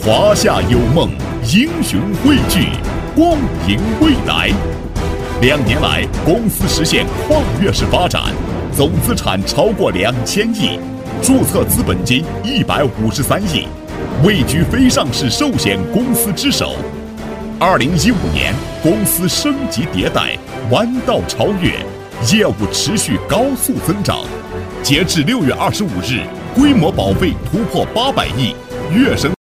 华夏有梦，英雄汇聚，光迎未来。2年来，公司实现跨越式发展，总资产超过2000亿，注册资本金153亿，位居非上市寿险公司之首。2015年，公司升级迭代，弯道超越，业务持续高速增长。截至6月25日，规模保费突破800亿，月生